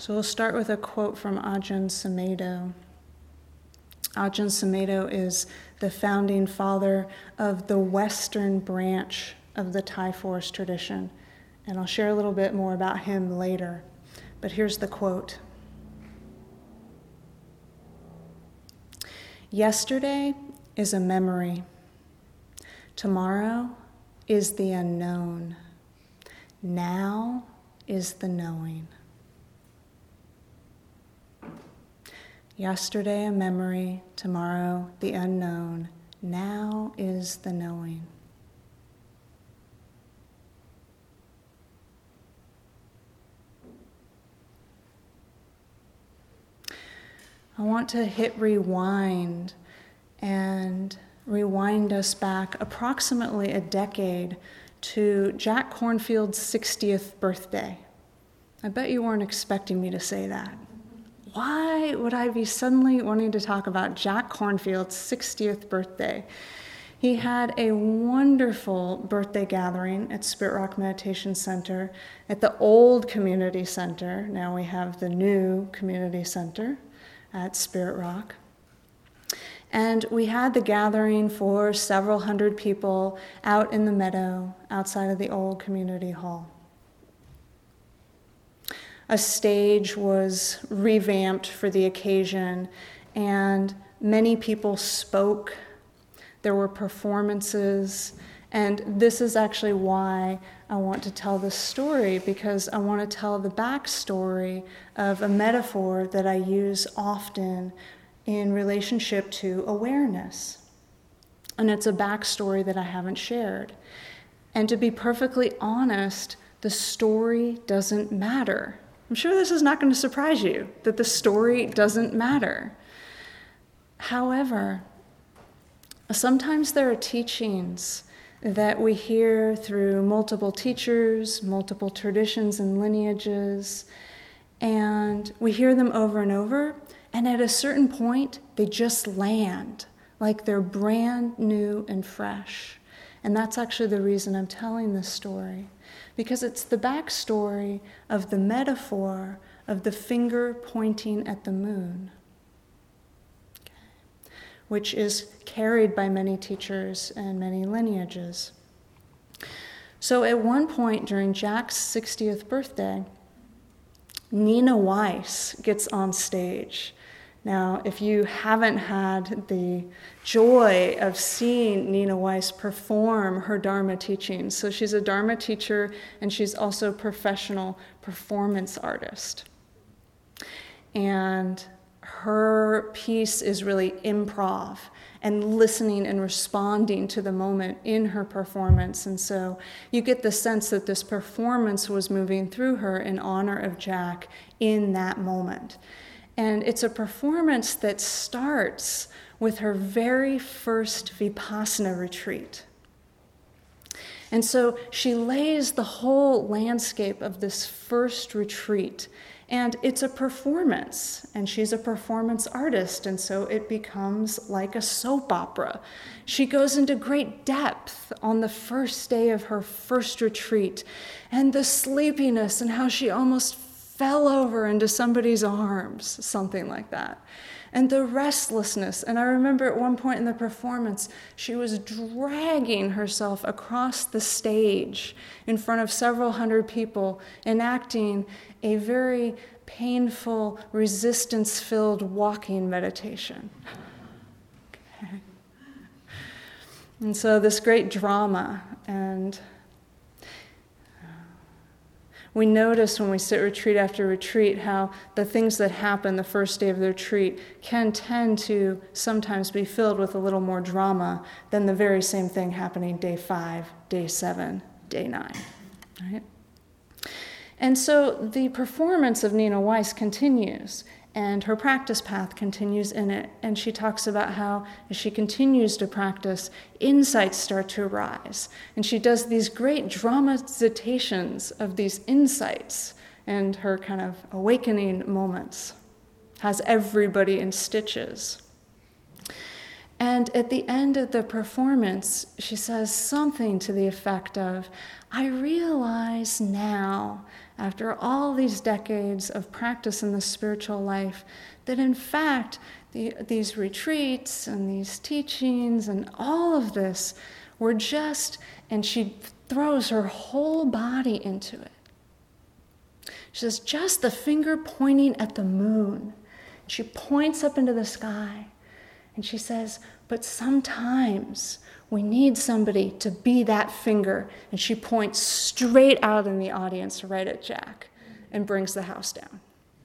So we'll start with a quote from Ajahn Sumedho. Ajahn Sumedho is the founding father of the Western branch of the Thai forest tradition. And I'll share a little bit more about him later. But here's the quote. Yesterday is a memory. Tomorrow is the unknown. Now is the knowing. Yesterday a memory, tomorrow the unknown. Now is the knowing. I want to hit rewind and rewind us back approximately a decade to Jack Kornfield's 60th birthday. I bet you weren't expecting me to say that. Why would I be suddenly wanting to talk about Jack Kornfield's 60th birthday? He had a wonderful birthday gathering at Spirit Rock Meditation Center at the old community center. Now we have the new community center at Spirit Rock. And we had the gathering for several hundred people out in the meadow outside of the old community hall. A stage was revamped for the occasion, and many people spoke. There were performances, and this is actually why I want to tell this story, because I want to tell the backstory of a metaphor that I use often in relationship to awareness. And it's a backstory that I haven't shared. And to be perfectly honest, the story doesn't matter. I'm sure this is not going to surprise you, that the story doesn't matter. However, sometimes there are teachings that we hear through multiple teachers, multiple traditions and lineages, and we hear them over and over, and at a certain point, they just land, like they're brand new and fresh. And that's actually the reason I'm telling this story, because it's the backstory of the metaphor of the finger pointing at the moon, which is carried by many teachers and many lineages. So at one point during Jack's 60th birthday, Nina Weiss gets on stage. Now, if you haven't had the joy of seeing Nina Weiss perform her Dharma teachings, so she's a Dharma teacher and she's also a professional performance artist. And her piece is really improv and listening and responding to the moment in her performance. And so you get the sense that this performance was moving through her in honor of Jack in that moment. And it's a performance that starts with her very first Vipassana retreat. And so she lays the whole landscape of this first retreat. And it's a performance, and she's a performance artist, and so it becomes like a soap opera. She goes into great depth on the first day of her first retreat, and the sleepiness and how she almost fell over into somebody's arms, something like that. And the restlessness. And I remember at one point in the performance, she was dragging herself across the stage in front of several hundred people, enacting a very painful, resistance-filled walking meditation. Okay. And so this great drama, and we notice when we sit retreat after retreat how the things that happen the first day of the retreat can tend to sometimes be filled with a little more drama than the very same thing happening day 5, day 7, day 9, right? And so the performance of Nina Weiss continues, and her practice path continues in it. And she talks about how, as she continues to practice, insights start to arise. And she does these great dramatizations of these insights and her kind of awakening moments. Has everybody in stitches. And at the end of the performance, she says something to the effect of, I realize now, after all these decades of practice in the spiritual life, that in fact, these retreats and these teachings and all of this were just, and she throws her whole body into it. She says, just the finger pointing at the moon. She points up into the sky, and she says, but sometimes we need somebody to be that finger. And she points straight out in the audience, right at Jack, and brings the house down.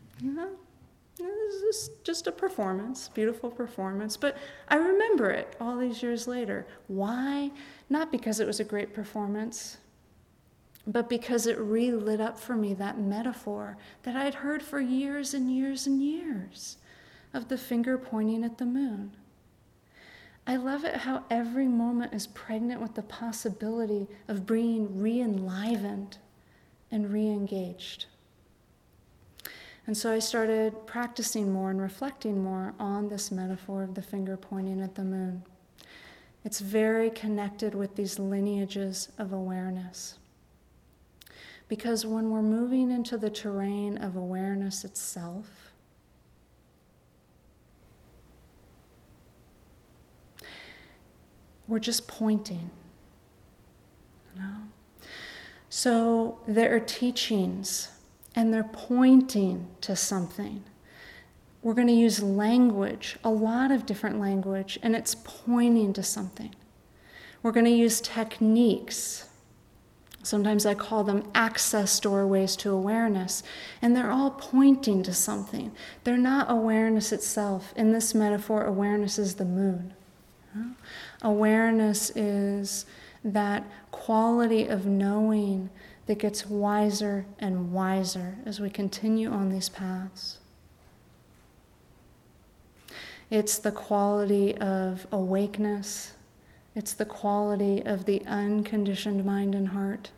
This is just a performance, beautiful performance, but I remember it all these years later. Why? Not because it was a great performance, but because it relit up for me that metaphor that I'd heard for years and years and years of the finger pointing at the moon. I love it how every moment is pregnant with the possibility of being re-enlivened and re-engaged. And so I started practicing more and reflecting more on this metaphor of the finger pointing at the moon. It's very connected with these lineages of awareness. Because when we're moving into the terrain of awareness itself, we're just pointing, So there are teachings, and they're pointing to something. We're going to use language, a lot of different language, and it's pointing to something. We're going to use techniques. Sometimes I call them access doorways to awareness, and they're all pointing to something. They're not awareness itself. In this metaphor, awareness is the moon. Awareness is that quality of knowing that gets wiser and wiser as we continue on these paths. It's the quality of awakeness. It's the quality of the unconditioned mind and heart.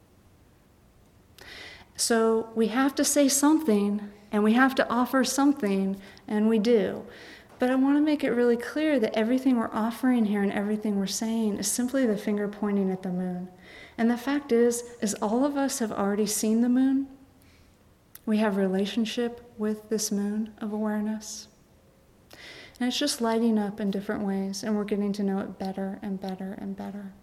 So we have to say something, and we have to offer something, and we do. But I want to make it really clear that everything we're offering here and everything we're saying is simply the finger pointing at the moon. And the fact is all of us have already seen the moon. We have relationship with this moon of awareness. And it's just lighting up in different ways, and we're getting to know it better and better and better.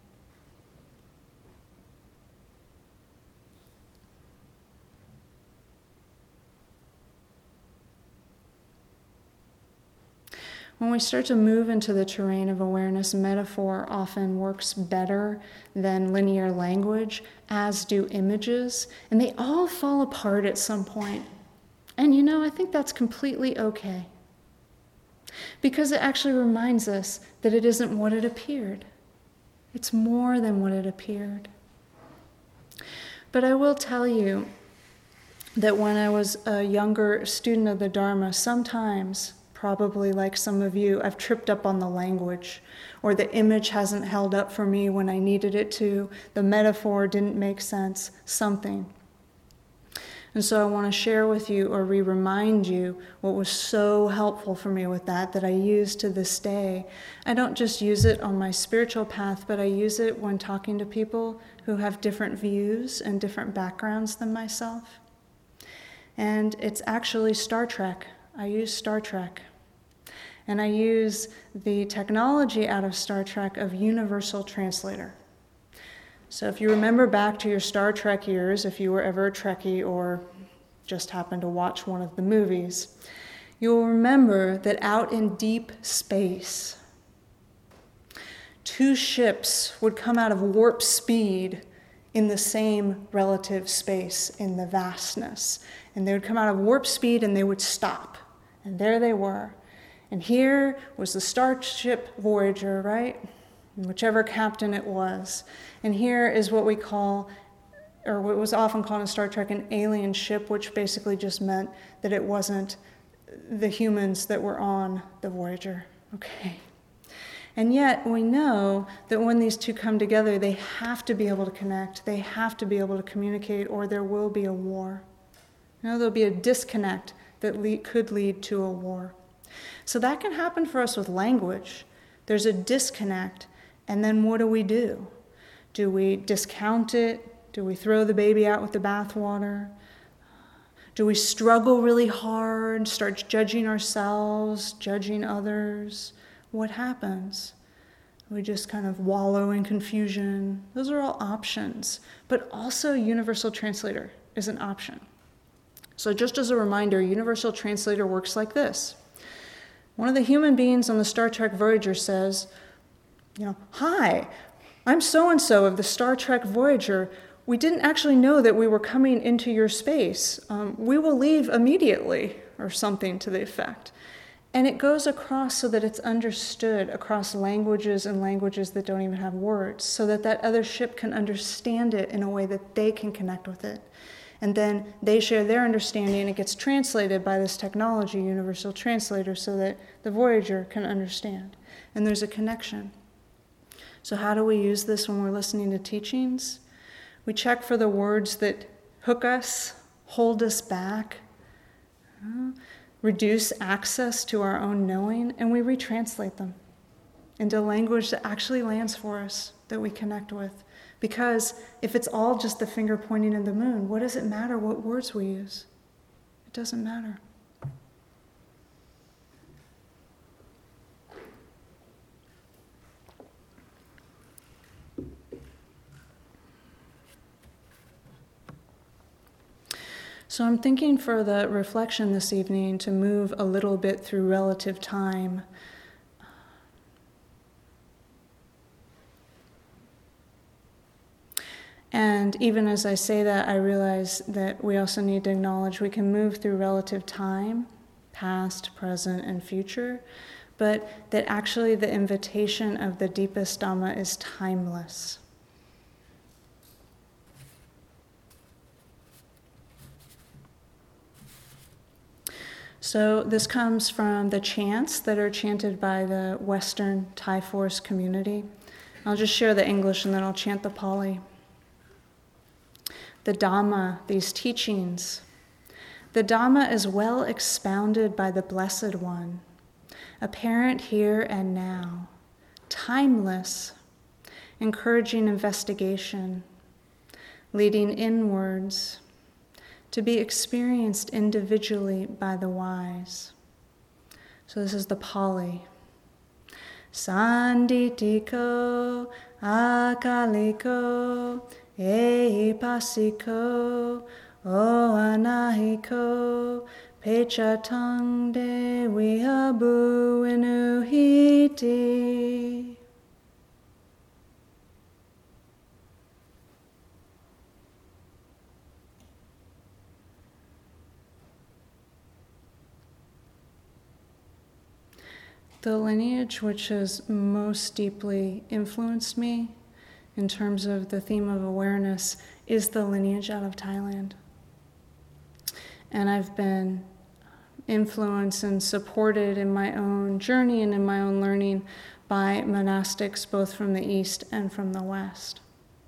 When we start to move into the terrain of awareness, metaphor often works better than linear language, as do images, and they all fall apart at some point. And I think that's completely okay. Because it actually reminds us that it isn't what it appeared. It's more than what it appeared. But I will tell you that when I was a younger student of the Dharma, sometimes, probably like some of you, I've tripped up on the language, or the image hasn't held up for me when I needed it to, the metaphor didn't make sense, something. And so I want to share with you or remind you what was so helpful for me with that I use to this day. I don't just use it on my spiritual path, but I use it when talking to people who have different views and different backgrounds than myself. And it's actually Star Trek. I use Star Trek. And I use the technology out of Star Trek of Universal Translator. So if you remember back to your Star Trek years, if you were ever a Trekkie or just happened to watch one of the movies, you'll remember that out in deep space, two ships would come out of warp speed in the same relative space, in the vastness. And they would come out of warp speed and they would stop. And there they were. And here was the Starship Voyager, right? Whichever captain it was. And here is what we call, or what was often called in Star Trek, an alien ship, which basically just meant that it wasn't the humans that were on the Voyager. Okay. And yet we know that when these two come together, they have to be able to connect. They have to be able to communicate, or there will be a war. There'll be a disconnect that could lead to a war. So that can happen for us with language. there's a disconnect, and then what do? Do we discount it? Do we throw the baby out with the bathwater? Do we struggle really hard, start judging ourselves, judging others? What happens? We just kind of wallow in confusion. Those are all options. But also Universal Translator is an option. So just as a reminder, Universal Translator works like this. One of the human beings on the Star Trek Voyager says, "Hi, I'm so-and-so of the Star Trek Voyager. We didn't actually know that we were coming into your space. We will leave immediately," or something to the effect. And it goes across so that it's understood across languages and languages that don't even have words, so that that other ship can understand it in a way that they can connect with it. And then they share their understanding, and it gets translated by this technology, Universal Translator, so that the Voyager can understand. And there's a connection. So how do we use this when we're listening to teachings? We check for the words that hook us, hold us back, reduce access to our own knowing, and we retranslate them into language that actually lands for us, that we connect with. Because if it's all just the finger pointing at the moon, what does it matter what words we use? It doesn't matter. So I'm thinking for the reflection this evening to move a little bit through relative time. And even as I say that, I realize that we also need to acknowledge we can move through relative time, past, present, and future, but that actually the invitation of the deepest Dhamma is timeless. So this comes from the chants that are chanted by the Western Thai Force community. I'll just share the English and then I'll chant the Pali. The Dhamma, these teachings. The Dhamma is well expounded by the Blessed One, apparent here and now, timeless, encouraging investigation, leading inwards, to be experienced individually by the wise. So this is the Pali. Sanditiko, akaliko, ehipasiko, o anahiko, pechatang de vihabu inuhiti. The lineage which has most deeply influenced me in terms of the theme of awareness is the lineage out of Thailand. And I've been influenced and supported in my own journey and in my own learning by monastics both from the East and from the West.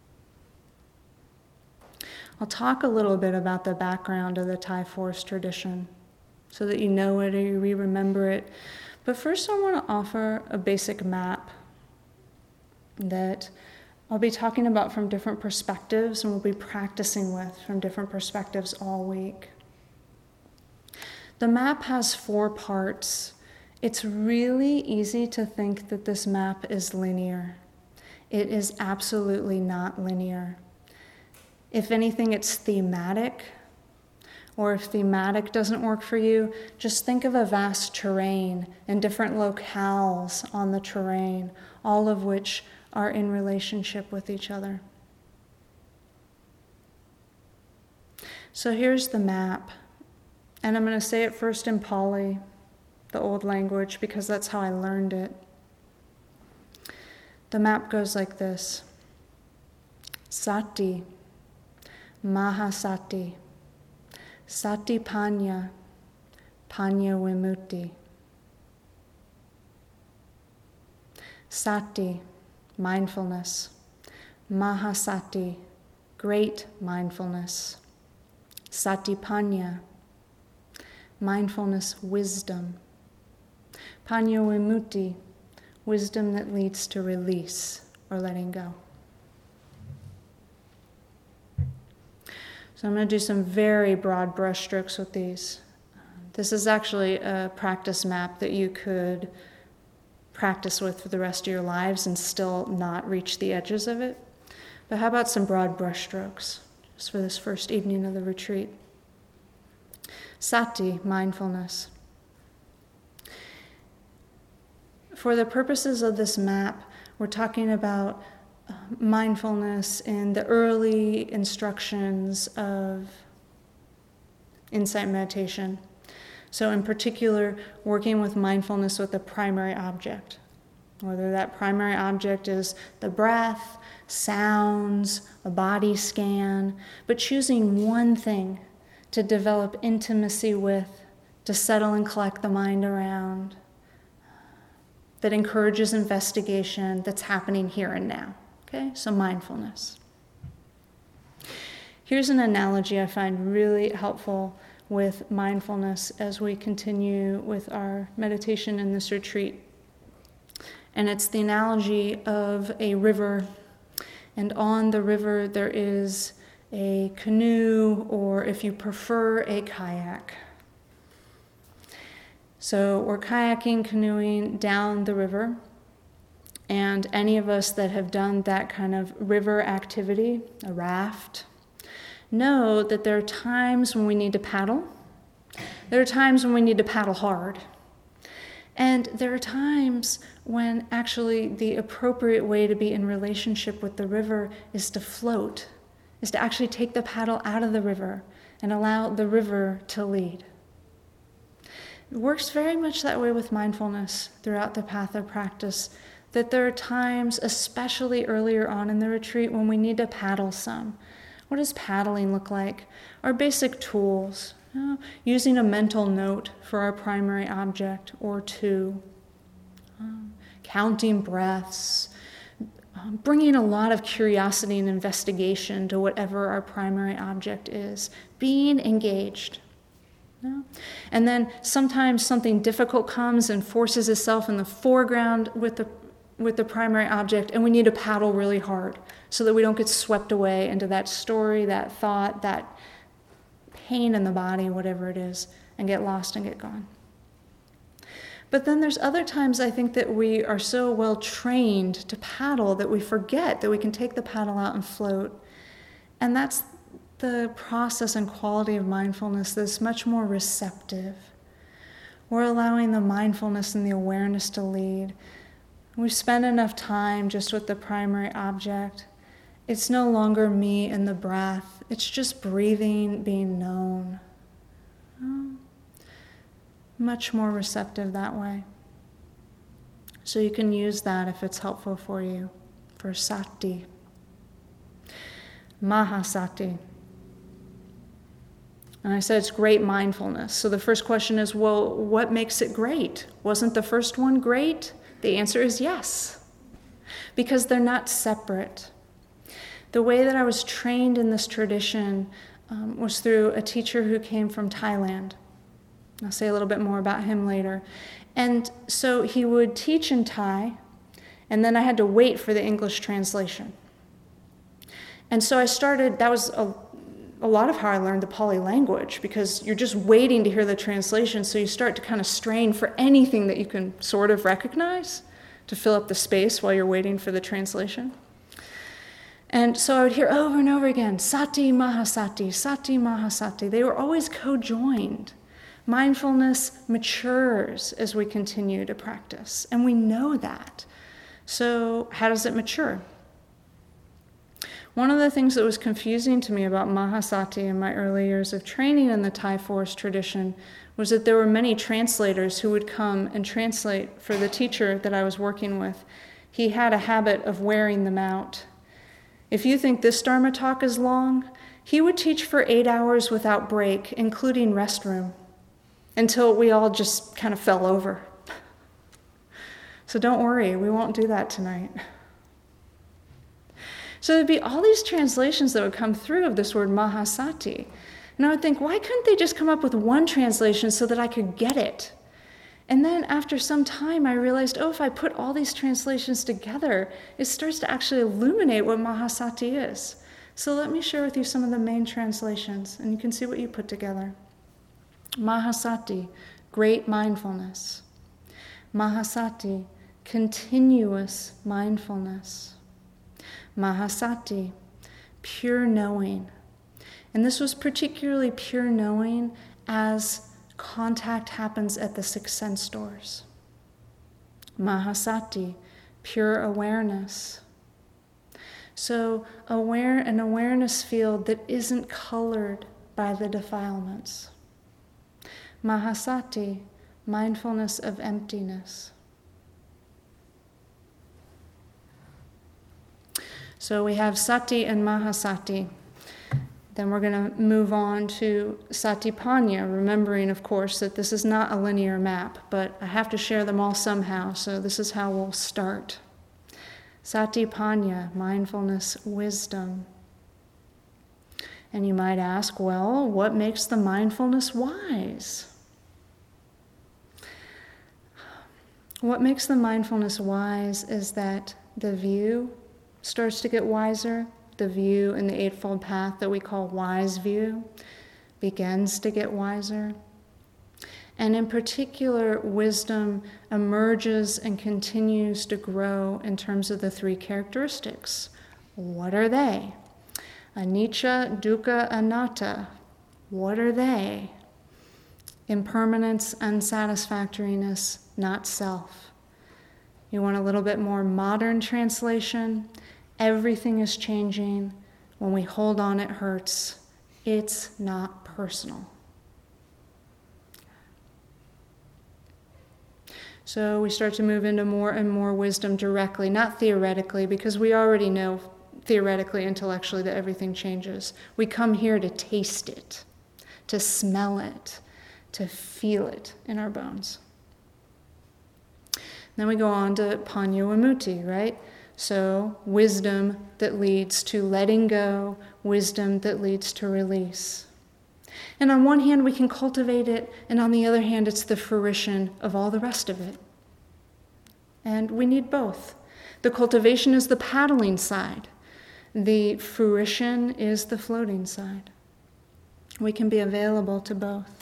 I'll talk a little bit about the background of the Thai Force tradition so that you know it or you remember it. But first I want to offer a basic map that I'll be talking about from different perspectives and we'll be practicing with from different perspectives all week. The map has 4 parts. It's really easy to think that this map is linear. It is absolutely not linear. If anything, it's thematic. Or if thematic doesn't work for you, just think of a vast terrain and different locales on the terrain, all of which are in relationship with each other. So here's the map. And I'm going to say it first in Pali, the old language, because that's how I learned it. The map goes like this. Sati, Mahasati, Sati Panya, Panya Vimutti. Sati, mindfulness. Mahasati, great mindfulness. Sati Panya, mindfulness wisdom. Panya Vimutti, wisdom that leads to release or letting go. So I'm going to do some very broad brushstrokes with these. This is actually a practice map that you could practice with for the rest of your lives and still not reach the edges of it. But how about some broad brushstrokes just for this first evening of the retreat? Sati, mindfulness. For the purposes of this map, we're talking about mindfulness in the early instructions of insight meditation. So in particular, working with mindfulness with a primary object, whether that primary object is the breath, sounds, a body scan, but choosing one thing to develop intimacy with, to settle and collect the mind around, that encourages investigation that's happening here and now. Okay, so mindfulness. Here's an analogy I find really helpful with mindfulness as we continue with our meditation in this retreat. And it's the analogy of a river. And on the river there is a canoe, or if you prefer, a kayak. So we're kayaking, canoeing down the river. And any of us that have done that kind of river activity, a raft, know that there are times when we need to paddle. There are times when we need to paddle hard. And there are times when actually the appropriate way to be in relationship with the river is to float, is to actually take the paddle out of the river and allow the river to lead. It works very much that way with mindfulness throughout the path of practice, that there are times, especially earlier on in the retreat, when we need to paddle some. What does paddling look like? Our basic tools, using a mental note for our primary object or two, counting breaths, bringing a lot of curiosity and investigation to whatever our primary object is, being engaged. And then sometimes something difficult comes and forces itself in the foreground with the primary object, and we need to paddle really hard so that we don't get swept away into that story, that thought, that pain in the body, whatever it is, and get lost and get gone. But then there's other times I think that we are so well trained to paddle that we forget that we can take the paddle out and float. And that's the process and quality of mindfulness that's much more receptive. We're allowing the mindfulness and the awareness to lead. We spend enough time just with the primary object. It's no longer me and the breath. It's just breathing, being known. Much more receptive that way. So you can use that if it's helpful for you, for sati. Mahasati. And I said it's great mindfulness. So the first question is, well, what makes it great? Wasn't the first one great? The answer is yes, because they're not separate. The way that I was trained in this tradition was through a teacher who came from Thailand. I'll say a little bit more about him later. And so he would teach in Thai, and then I had to wait for the English translation. And so I started, that was a lot of how I learned the Pali language, because you're just waiting to hear the translation, so you start to kind of strain for anything that you can sort of recognize to fill up the space while you're waiting for the translation. And so I would hear over and over again, Sati Mahasati, Sati Mahasati. They were always co-joined. Mindfulness matures as we continue to practice, and we know that. So how does it mature? One of the things that was confusing to me about Mahasati in my early years of training in the Thai forest tradition was that there were many translators who would come and translate for the teacher that I was working with. He had a habit of wearing them out. If you think this Dharma talk is long, he would teach for 8 hours without break, including restroom, until we all just kind of fell over. So don't worry, we won't do that tonight. So there'd be all these translations that would come through of this word Mahasati. And I would think, why couldn't they just come up with one translation so that I could get it? And then after some time, I realized, if I put all these translations together, it starts to actually illuminate what Mahasati is. So let me share with you some of the main translations, and you can see what you put together. Mahasati, great mindfulness. Mahasati, continuous mindfulness. Mahasati, pure knowing. And this was particularly pure knowing as contact happens at the six sense doors. Mahasati, pure awareness. So an awareness field that isn't colored by the defilements. Mahasati, mindfulness of emptiness. So we have Sati and Mahasati. Then we're going to move on to Satipanya, remembering, of course, that this is not a linear map, but I have to share them all somehow, so this is how we'll start. Satipanya, mindfulness, wisdom. And you might ask, well, what makes the mindfulness wise? What makes the mindfulness wise is that the view starts to get wiser. The view in the Eightfold Path that we call wise view begins to get wiser. And in particular, wisdom emerges and continues to grow in terms of the three characteristics. What are they? Anicca, dukkha, anatta. What are they? Impermanence, unsatisfactoriness, not self. You want a little bit more modern translation? Everything is changing. When we hold on, it hurts. It's not personal. So we start to move into more and more wisdom directly, not theoretically, because we already know theoretically, intellectually, that everything changes. We come here to taste it, to smell it, to feel it in our bones. Then we go on to Panya Vimutti, right? So wisdom that leads to letting go, wisdom that leads to release. And on one hand, we can cultivate it, and on the other hand, it's the fruition of all the rest of it. And we need both. The cultivation is the paddling side. The fruition is the floating side. We can be available to both.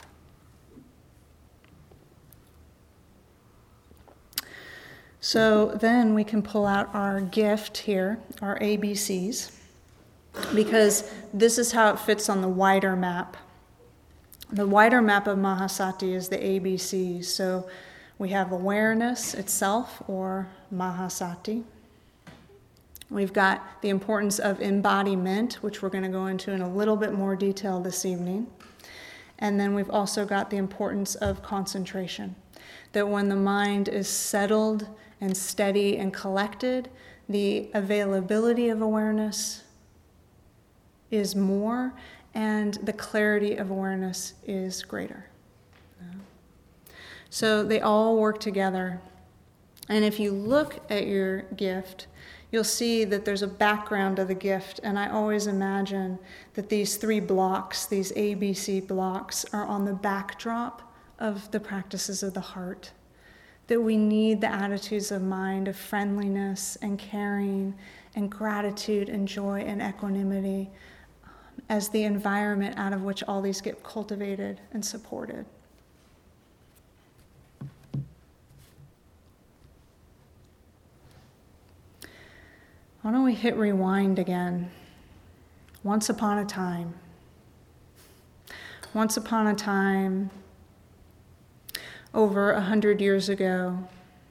So then we can pull out our gift here, our ABCs, because this is how it fits on the wider map. The wider map of Mahasati is the ABCs. So we have awareness itself, or Mahasati. We've got the importance of embodiment, which we're going to go into in a little bit more detail this evening. And then we've also got the importance of concentration, that when the mind is settled and steady and collected, the availability of awareness is more, and the clarity of awareness is greater. So they all work together. And if you look at your gift, you'll see that there's a background of the gift, and I always imagine that these three blocks, these ABC blocks, are on the backdrop of the practices of the heart. That we need the attitudes of mind of friendliness and caring and gratitude and joy and equanimity as the environment out of which all these get cultivated and supported. Why don't we hit rewind again? Once upon a time. Once upon a time, over 100 years ago,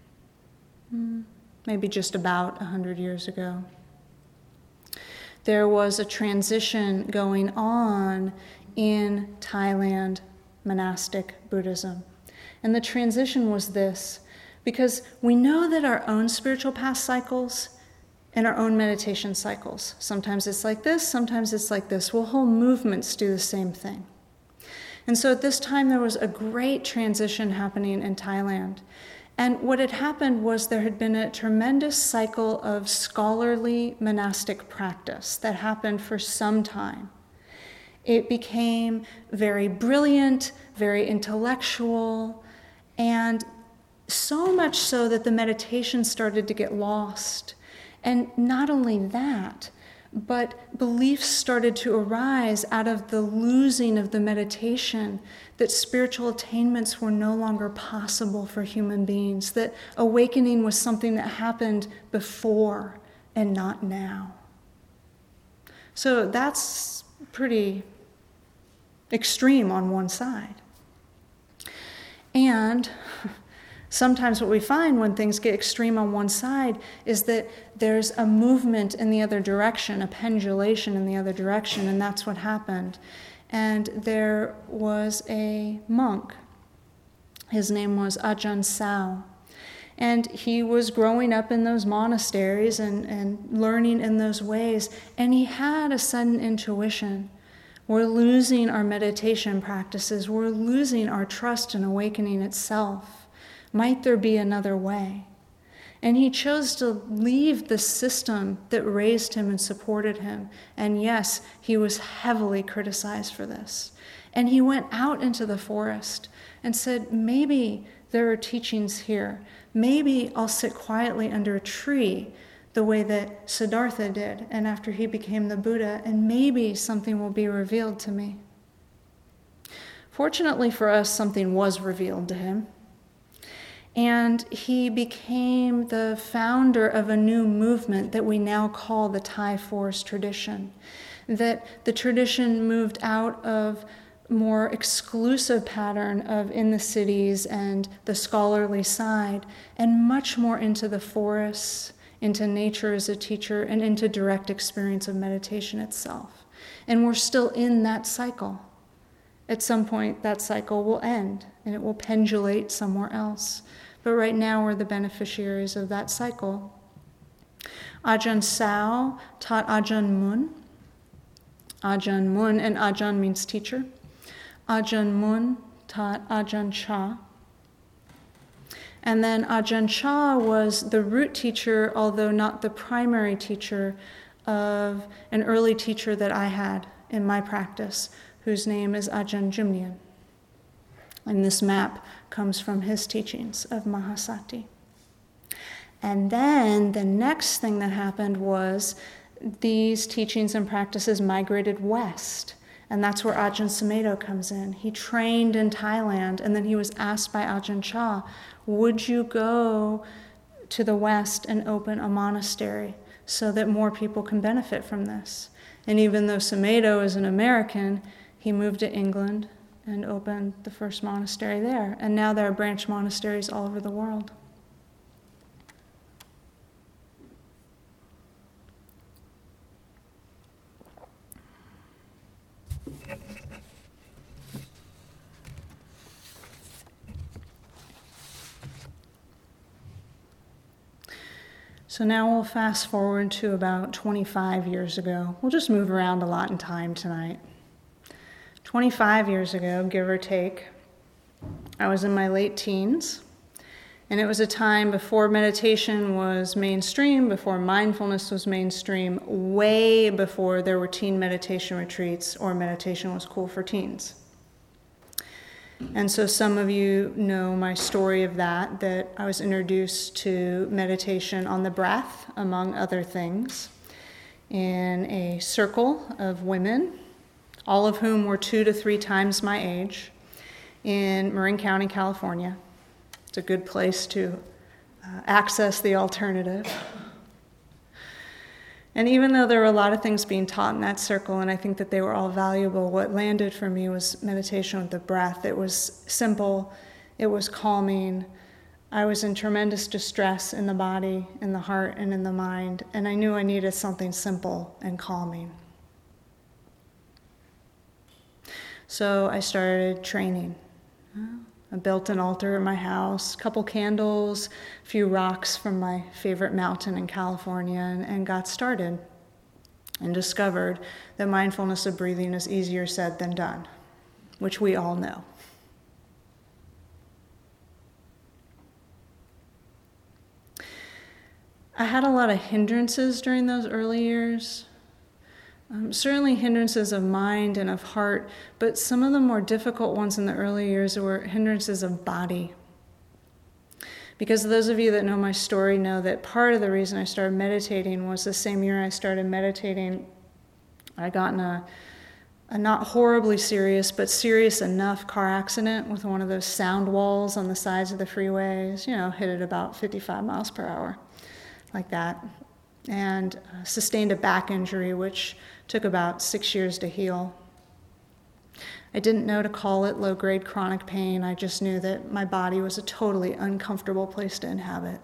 maybe just about 100 years ago, there was a transition going on in Thailand monastic Buddhism. And the transition was this, because we know that our own spiritual path cycles and our own meditation cycles, sometimes it's like this, sometimes it's like this. Well, whole movements do the same thing. And so at this time, there was a great transition happening in Thailand. And what had happened was there had been a tremendous cycle of scholarly monastic practice that happened for some time. It became very brilliant, very intellectual, and So much so that the meditation started to get lost. And not only that, but beliefs started to arise out of the losing of the meditation, that spiritual attainments were no longer possible for human beings, that awakening was something that happened before and not now. So that's pretty extreme on one side. And sometimes what we find when things get extreme on one side is that there's a movement in the other direction, a pendulation in the other direction, and that's what happened. And there was a monk. His name was Ajahn Sao. And he was growing up in those monasteries and learning in those ways, and he had a sudden intuition. We're losing our meditation practices. We're losing our trust in awakening itself. Might there be another way? And he chose to leave the system that raised him and supported him. And yes, he was heavily criticized for this. And he went out into the forest and said, maybe there are teachings here. Maybe I'll sit quietly under a tree the way that Siddhartha did, and after he became the Buddha, and maybe something will be revealed to me. Fortunately for us, something was revealed to him. And he became the founder of a new movement that we now call the Thai Forest tradition. That the tradition moved out of more exclusive pattern of in the cities and the scholarly side, and much more into the forests, into nature as a teacher, and into direct experience of meditation itself. And we're still in that cycle. At some point, that cycle will end, and it will pendulate somewhere else. But right now, we're the beneficiaries of that cycle. Ajahn Sao taught Ajahn Mun. Ajahn Mun, and Ajahn means teacher. Ajahn Mun taught Ajahn Chah. And then Ajahn Chah was the root teacher, although not the primary teacher, of an early teacher that I had in my practice, whose name is Ajahn Jumnian. And this map comes from his teachings of Mahasati. And then the next thing that happened was these teachings and practices migrated west. And that's where Ajahn Sumedho comes in. He trained in Thailand, and then he was asked by Ajahn Chah, would you go to the west and open a monastery so that more people can benefit from this? And even though Sumedho is an American, he moved to England and opened the first monastery there. And now there are branch monasteries all over the world. So now we'll fast forward to about 25 years ago. We'll just move around a lot in time tonight. 25 years ago, give or take, I was in my late teens, and it was a time before meditation was mainstream, before mindfulness was mainstream, way before there were teen meditation retreats or meditation was cool for teens. And so some of you know my story of that I was introduced to meditation on the breath, among other things, in a circle of women, all of whom were 2 to 3 times my age, in Marin County, California. It's a good place to access the alternative. And even though there were a lot of things being taught in that circle, and I think that they were all valuable, what landed for me was meditation with the breath. It was simple, it was calming. I was in tremendous distress in the body, in the heart, and in the mind, and I knew I needed something simple and calming. So I started training. I built an altar in my house, a couple candles, a few rocks from my favorite mountain in California, and got started and discovered that mindfulness of breathing is easier said than done, which we all know. I had a lot of hindrances during those early years. Certainly hindrances of mind and of heart, but some of the more difficult ones in the early years were hindrances of body. Because those of you that know my story know that part of the reason I started meditating was the same year I started meditating, I got in a not horribly serious, but serious enough car accident with one of those sound walls on the sides of the freeways, hit at about 55 miles per hour, like that. And sustained a back injury, which took about 6 years to heal. I didn't know to call it low-grade chronic pain. I just knew that my body was a totally uncomfortable place to inhabit.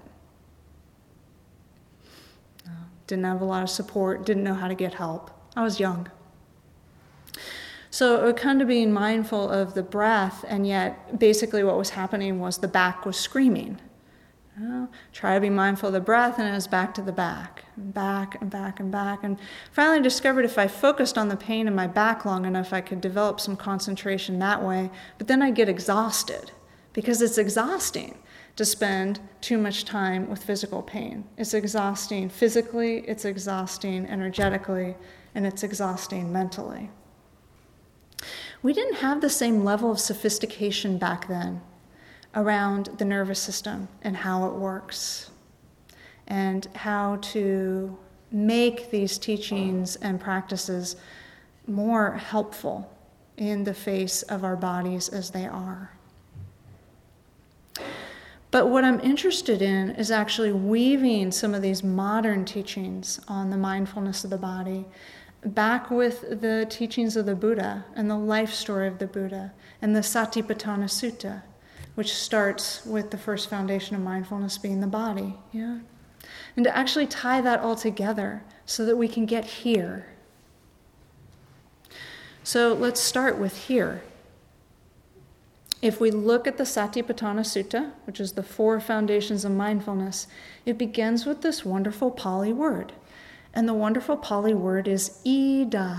Didn't have a lot of support, didn't know how to get help. I was young. So it would come to being mindful of the breath, and yet basically what was happening was the back was screaming. Try to be mindful of the breath, and it was back to the back, and back and back and back. And finally discovered if I focused on the pain in my back long enough, I could develop some concentration that way. But then I'd get exhausted, because it's exhausting to spend too much time with physical pain. It's exhausting physically, it's exhausting energetically, and it's exhausting mentally. We didn't have the same level of sophistication back then around the nervous system and how it works, and how to make these teachings and practices more helpful in the face of our bodies as they are. But what I'm interested in is actually weaving some of these modern teachings on the mindfulness of the body back with the teachings of the Buddha and the life story of the Buddha and the Satipatthana Sutta, which starts with the first foundation of mindfulness being the body. And to actually tie that all together so that we can get here. So let's start with here. If we look at the Satipatthana Sutta, which is the 4 foundations of mindfulness, it begins with this wonderful Pali word. And the wonderful Pali word is Ida.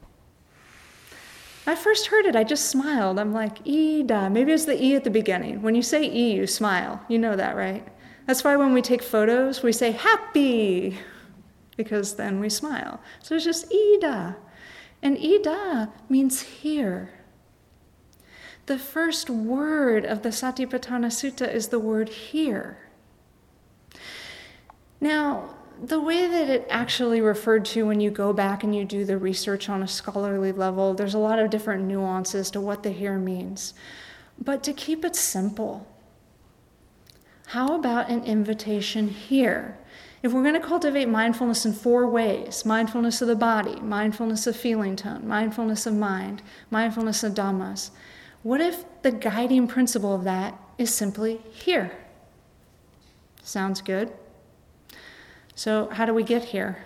I first heard it, I just smiled. I'm like, Ida. Maybe it's the E at the beginning. When you say E, you smile. You know that, right? That's why when we take photos, we say happy, because then we smile. So it's just Ida. And Ida means here. The first word of the Satipatthana Sutta is the word here. Now, the way that it actually referred to when you go back and you do the research on a scholarly level, there's a lot of different nuances to what the here means. But to keep it simple, how about an invitation here? If we're going to cultivate mindfulness in 4 ways, mindfulness of the body, mindfulness of feeling tone, mindfulness of mind, mindfulness of dhammas, what if the guiding principle of that is simply here? Sounds good? So how do we get here?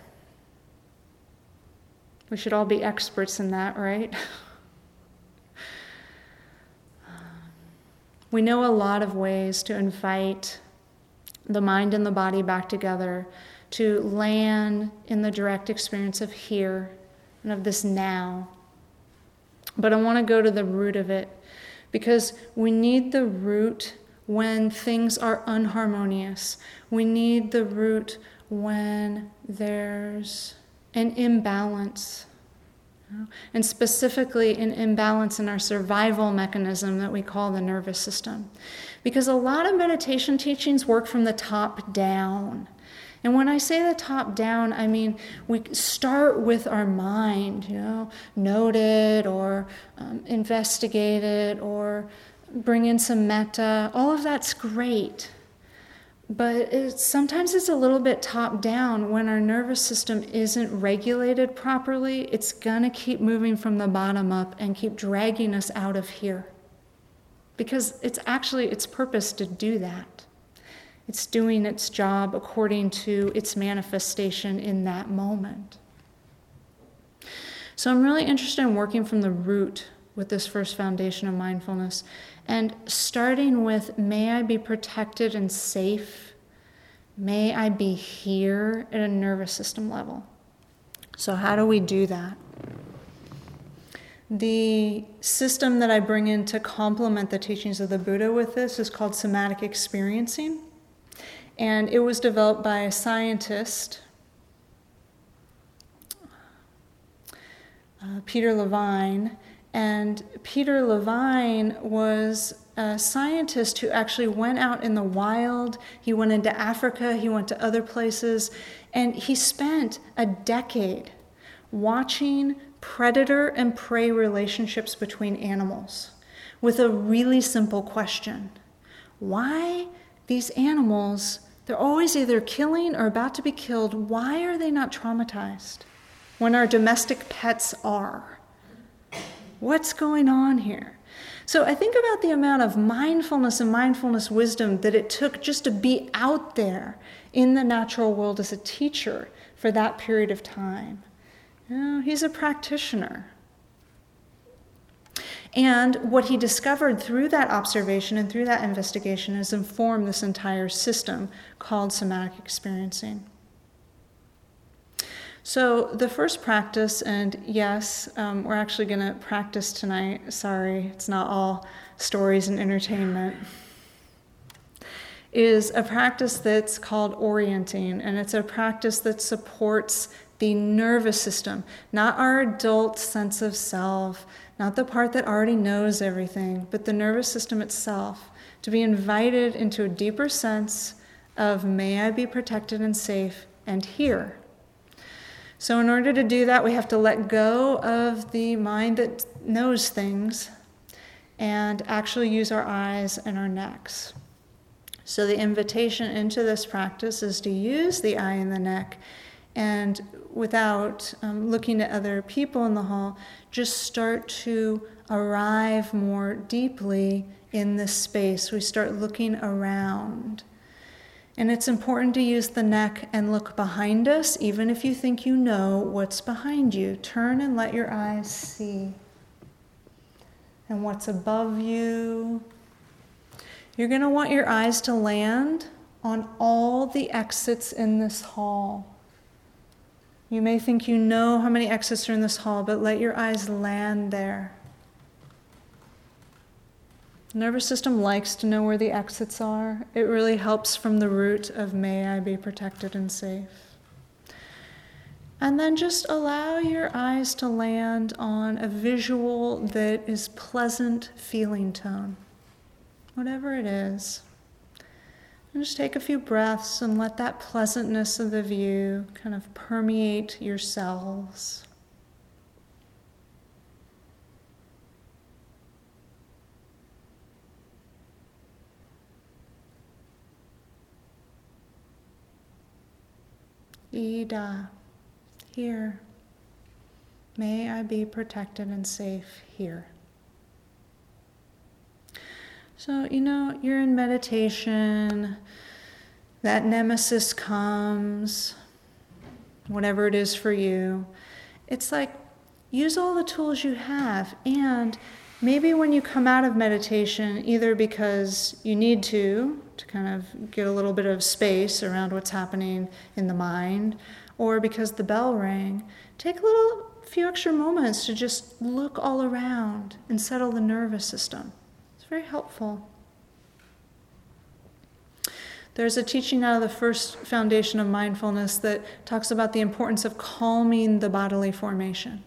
We should all be experts in that, right? We know a lot of ways to invite the mind and the body back together, to land in the direct experience of here and of this now. But I want to go to the root of it, because we need the root when things are unharmonious. We need the root when there's an imbalance, and specifically an imbalance in our survival mechanism that we call the nervous system. Because a lot of meditation teachings work from the top down. And when I say the top down, I mean we start with our mind, note it or investigate it or bring in some metta. All of that's great. But sometimes it's a little bit top down. When our nervous system isn't regulated properly, it's going to keep moving from the bottom up and keep dragging us out of here. Because it's actually its purpose to do that. It's doing its job according to its manifestation in that moment. So I'm really interested in working from the root with this first foundation of mindfulness, and starting with, may I be protected and safe? May I be here at a nervous system level? So how do we do that? The system that I bring in to complement the teachings of the Buddha with this is called somatic experiencing. And it was developed by a scientist, Peter Levine, And Peter Levine was a scientist who actually went out in the wild. He went into Africa, he went to other places, and he spent a decade watching predator and prey relationships between animals with a really simple question. Why these animals, they're always either killing or about to be killed, why are they not traumatized when our domestic pets are? What's going on here? So I think about the amount of mindfulness and mindfulness wisdom that it took just to be out there in the natural world as a teacher for that period of time. You know, he's a practitioner. And what he discovered through that observation and through that investigation has informed this entire system called somatic experiencing. So the first practice, and yes, we're actually going to practice tonight. Sorry, it's not all stories and entertainment. Is a practice that's called orienting, and it's a practice that supports the nervous system, not our adult sense of self, not the part that already knows everything, but the nervous system itself, to be invited into a deeper sense of, may I be protected and safe and here. So in order to do that, we have to let go of the mind that knows things and actually use our eyes and our necks. So the invitation into this practice is to use the eye and the neck, and without looking at other people in the hall, just start to arrive more deeply in this space. We start looking around. And it's important to use the neck and look behind us, even if you think you know what's behind you. Turn and let your eyes see. And what's above you. You're going to want your eyes to land on all the exits in this hall. You may think you know how many exits are in this hall, but let your eyes land there. The nervous system likes to know where the exits are. It really helps from the root of, may I be protected and safe. And then just allow your eyes to land on a visual that is pleasant feeling tone, whatever it is. And just take a few breaths and let that pleasantness of the view kind of permeate your cells. Ida, here. May I be protected and safe here. So, you're in meditation, that nemesis comes, whatever it is for you. It's like, use all the tools you have, and maybe when you come out of meditation, either because you need to kind of get a little bit of space around what's happening in the mind, or because the bell rang, take a few extra moments to just look all around and settle the nervous system. It's very helpful. There's a teaching out of the first foundation of mindfulness that talks about the importance of calming the bodily formation.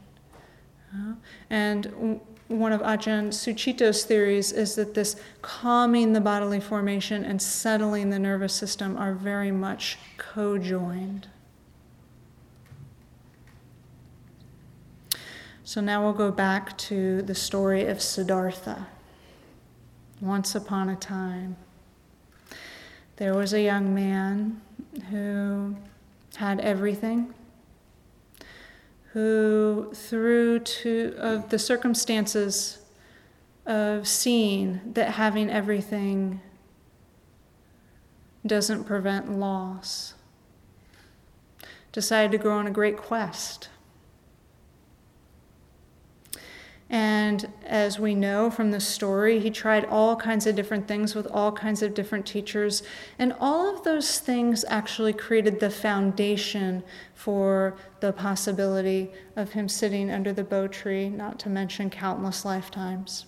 And one of Ajahn Sucitto's theories is that this calming the bodily formation and settling the nervous system are very much co-joined. So now we'll go back to the story of Siddhartha. Once upon a time, there was a young man who had everything, who through of the circumstances of seeing that having everything doesn't prevent loss, decided to go on a great quest. And as we know from the story, he tried all kinds of different things with all kinds of different teachers. And all of those things actually created the foundation for the possibility of him sitting under the Bo tree, not to mention countless lifetimes.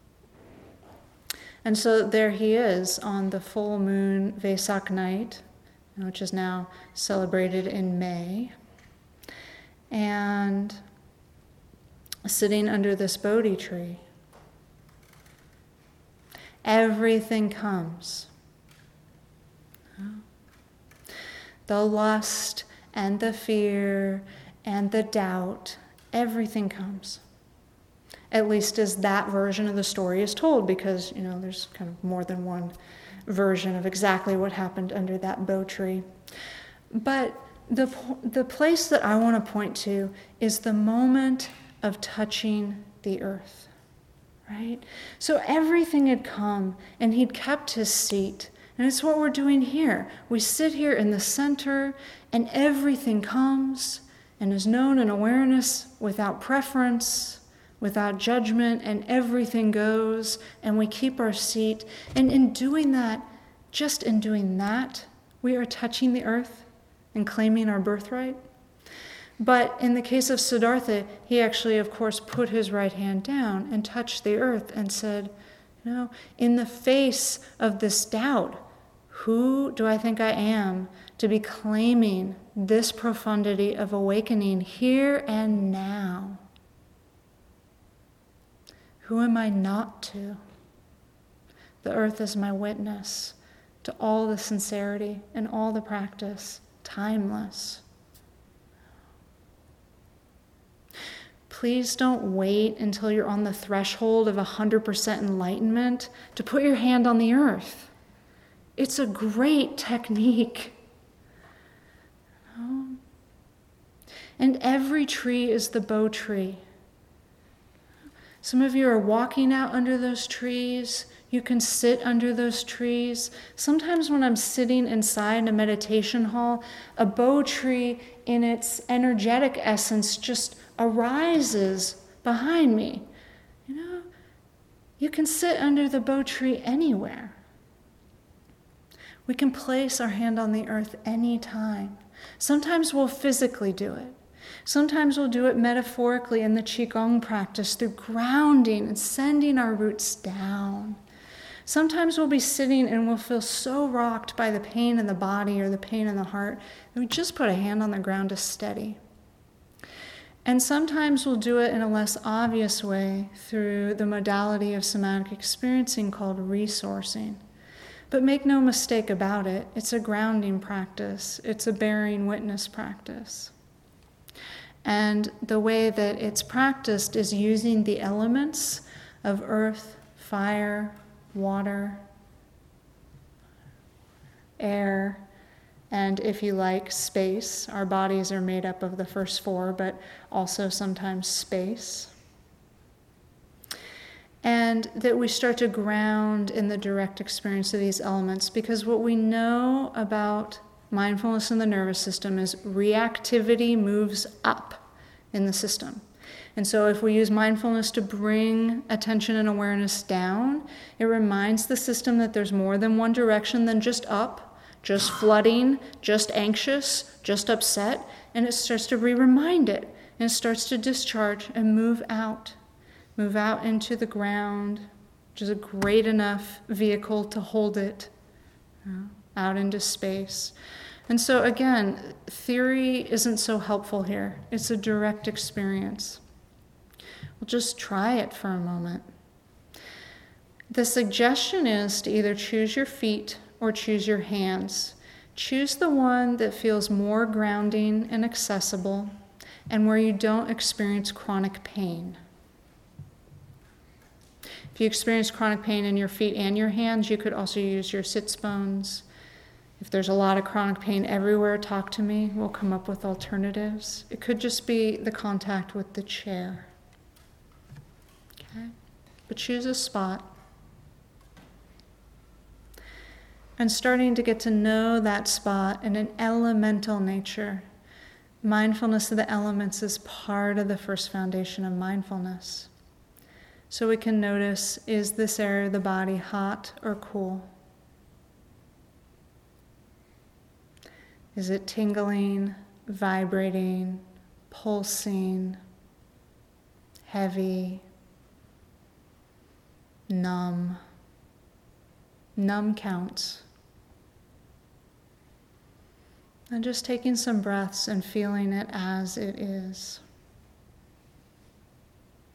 And so there he is on the full moon Vesak night, which is now celebrated in May. And sitting under this Bodhi tree. Everything comes. The lust and the fear and the doubt, everything comes. At least as that version of the story is told, because, there's kind of more than one version of exactly what happened under that Bo tree. But the place that I want to point to is the moment of touching the earth, right? So everything had come, and he'd kept his seat. And it's what we're doing here. We sit here in the center, and everything comes and is known in awareness without preference, without judgment, and everything goes, and we keep our seat. And in doing that, just in doing that, we are touching the earth and claiming our birthright. But in the case of Siddhartha, he actually, of course, put his right hand down and touched the earth and said, in the face of this doubt, who do I think I am to be claiming this profundity of awakening here and now? Who am I not to? The earth is my witness to all the sincerity and all the practice, timeless. Please don't wait until you're on the threshold of 100% enlightenment to put your hand on the earth. It's a great technique. And every tree is the Bo tree. Some of you are walking out under those trees. You can sit under those trees. Sometimes when I'm sitting inside a meditation hall, a Bo tree in its energetic essence just arises behind me. You can sit under the Bo tree anywhere. We can place our hand on the earth anytime. Sometimes we'll physically do it. Sometimes we'll do it metaphorically in the Qigong practice through grounding and sending our roots down. Sometimes we'll be sitting and we'll feel so rocked by the pain in the body or the pain in the heart that we just put a hand on the ground to steady. And sometimes we'll do it in a less obvious way through the modality of somatic experiencing called resourcing. But make no mistake about it, it's a grounding practice. It's a bearing witness practice. And the way that it's practiced is using the elements of earth, fire, water, air, and if you like, space. Our bodies are made up of the first four, but also sometimes space. And that we start to ground in the direct experience of these elements, because what we know about mindfulness in the nervous system is reactivity moves up in the system. And so if we use mindfulness to bring attention and awareness down, it reminds the system that there's more than one direction than just up, just flooding, just anxious, just upset, and it starts to remind it, and it starts to discharge and move out into the ground, which is a great enough vehicle to hold it, out into space. And so again, theory isn't so helpful here. It's a direct experience. We'll just try it for a moment. The suggestion is to either choose your feet or choose your hands. Choose the one that feels more grounding and accessible and where you don't experience chronic pain. If you experience chronic pain in your feet and your hands, you could also use your sits bones. If there's a lot of chronic pain everywhere, talk to me. We'll come up with alternatives. It could just be the contact with the chair. Okay? But choose a spot. And starting to get to know that spot in an elemental nature. Mindfulness of the elements is part of the first foundation of mindfulness. So we can notice, is this area of the body hot or cool? Is it tingling, vibrating, pulsing, heavy, numb? Numb counts. And just taking some breaths and feeling it as it is.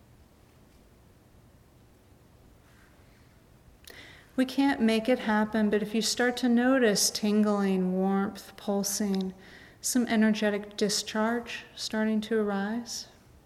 We can't make it happen, but if you start to notice tingling, warmth, pulsing, some energetic discharge starting to arise.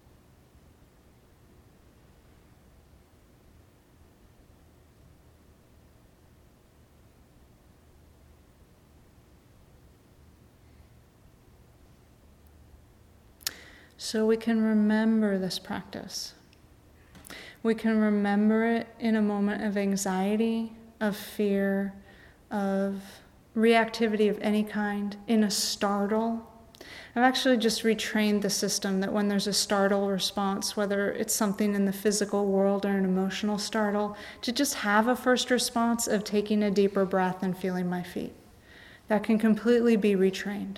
So we can remember this practice. We can remember it in a moment of anxiety, of fear, of reactivity of any kind, in a startle. I've actually just retrained the system that when there's a startle response, whether it's something in the physical world or an emotional startle, to just have a first response of taking a deeper breath and feeling my feet. That can completely be retrained.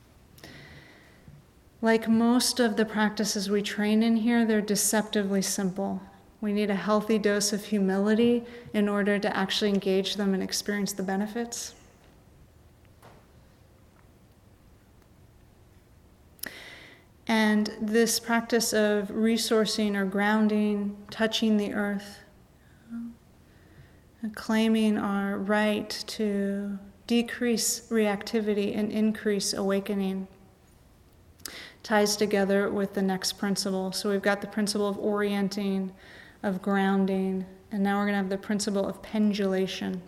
Like most of the practices we train in here, they're deceptively simple. We need a healthy dose of humility in order to actually engage them and experience the benefits. And this practice of resourcing or grounding, touching the earth, claiming our right to decrease reactivity and increase awakening, ties together with the next principle. So we've got the principle of orienting, of grounding, and now we're going to have the principle of pendulation.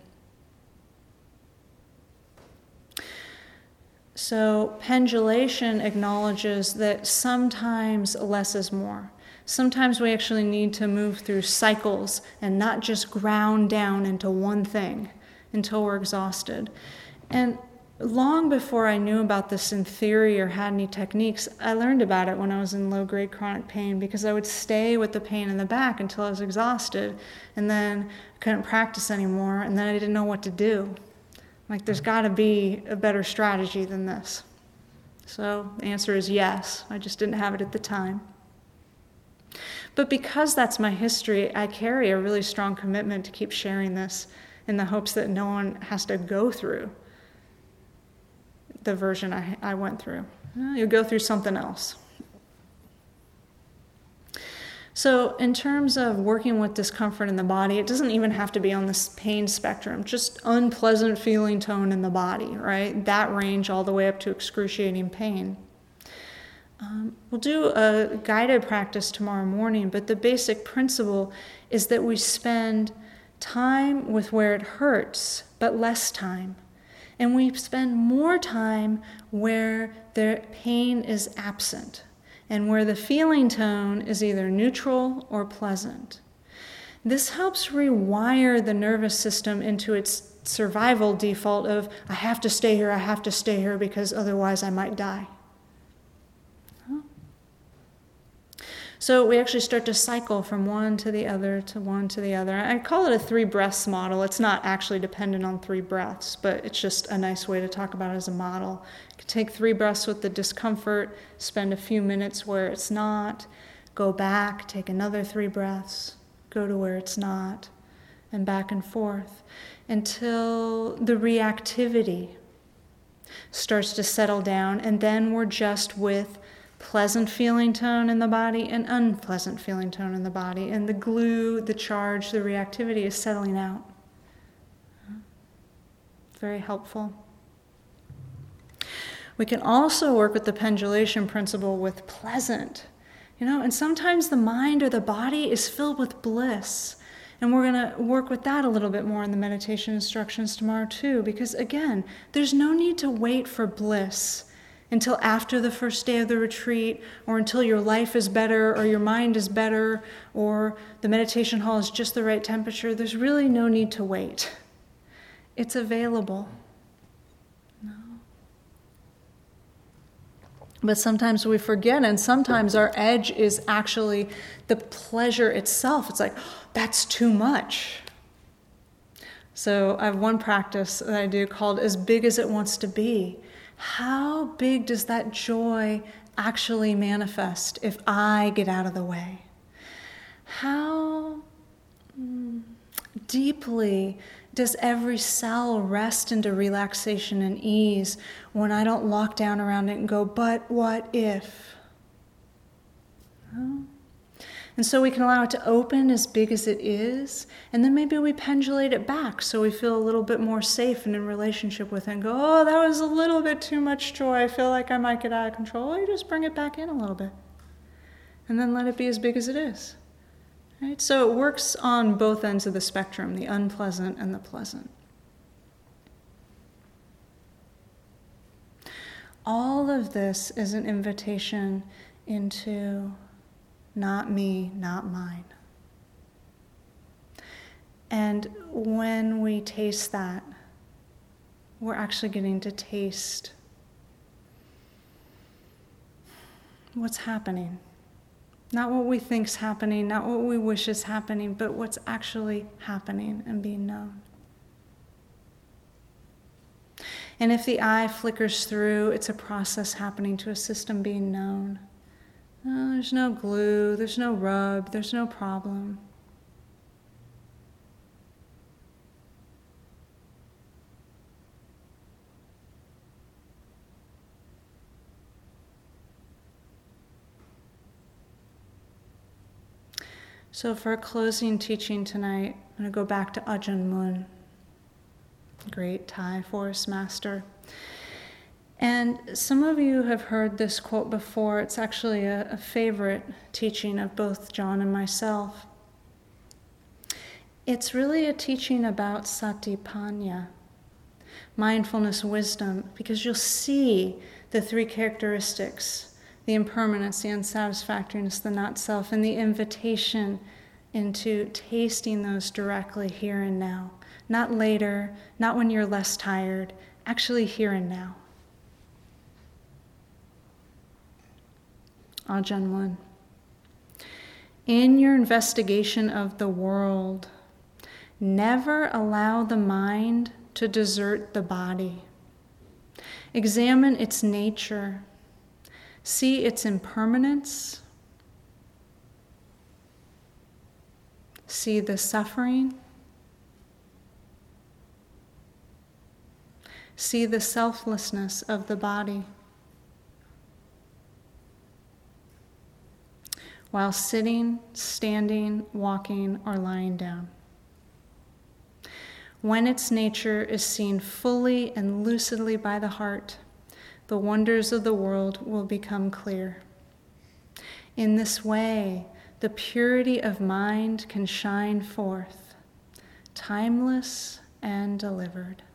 So pendulation acknowledges that sometimes less is more. Sometimes we actually need to move through cycles and not just ground down into one thing until we're exhausted. And long before I knew about this in theory or had any techniques, I learned about it when I was in low-grade chronic pain, because I would stay with the pain in the back until I was exhausted, and then I couldn't practice anymore, and then I didn't know what to do. Like, there's got to be a better strategy than this. So the answer is yes. I just didn't have it at the time. But because that's my history, I carry a really strong commitment to keep sharing this in the hopes that no one has to go through the version I went through. You'll go through something else. So in terms of working with discomfort in the body, it doesn't even have to be on this pain spectrum, just unpleasant feeling tone in the body, right? That range all the way up to excruciating pain. We'll do a guided practice tomorrow morning, but the basic principle is that we spend time with where it hurts, but less time. And we spend more time where the pain is absent, and where the feeling tone is either neutral or pleasant. This helps rewire the nervous system into its survival default of, I have to stay here because otherwise I might die. So we actually start to cycle from one to the other to one to the other. I call it a 3 breaths model. It's not actually dependent on 3 breaths, but it's just a nice way to talk about it as a model. You can take 3 breaths with the discomfort, spend a few minutes where it's not, go back, take another 3 breaths, go to where it's not, and back and forth until the reactivity starts to settle down, and then we're just with pleasant feeling tone in the body and unpleasant feeling tone in the body, and the glue, the charge, the reactivity is settling out. Very helpful. We can also work with the pendulation principle with pleasant, and sometimes the mind or the body is filled with bliss. And we're going to work with that a little bit more in the meditation instructions tomorrow too, because again, there's no need to wait for bliss until after the first day of the retreat, or until your life is better, or your mind is better, or the meditation hall is just the right temperature. There's really no need to wait. It's available. No. But sometimes we forget, and sometimes our edge is actually the pleasure itself. It's like, that's too much. So I have one practice that I do called As Big as It Wants to Be. How big does that joy actually manifest if I get out of the way? How deeply does every cell rest into relaxation and ease when I don't lock down around it and go, but what if? And And so we can allow it to open as big as it is, and then maybe we pendulate it back so we feel a little bit more safe and in relationship with it and go, oh, that was a little bit too much joy. I feel like I might get out of control. Or you just bring it back in a little bit. And then let it be as big as it is. Right? So it works on both ends of the spectrum, the unpleasant and the pleasant. All of this is an invitation into not me, not mine. And when we taste that, we're actually getting to taste what's happening. Not what we think's happening, not what we wish is happening, but what's actually happening and being known. And if the eye flickers through, it's a process happening to a system being known. Oh, there's no glue, there's no rub, there's no problem. So for a closing teaching tonight, I'm going to go back to Ajahn Mun, great Thai forest master. And some of you have heard this quote before. It's actually a favorite teaching of both John and myself. It's really a teaching about satipanya, mindfulness wisdom, because you'll see the three characteristics, the impermanence, the unsatisfactoriness, the not self, and the invitation into tasting those directly here and now. Not later, not when you're less tired, actually here and now. Ajahn Mun. In your investigation of the world, never allow the mind to desert the body. Examine its nature. See its impermanence. See the suffering. See the selflessness of the body. While sitting, standing, walking, or lying down. When its nature is seen fully and lucidly by the heart, the wonders of the world will become clear. In this way, the purity of mind can shine forth, timeless and delivered.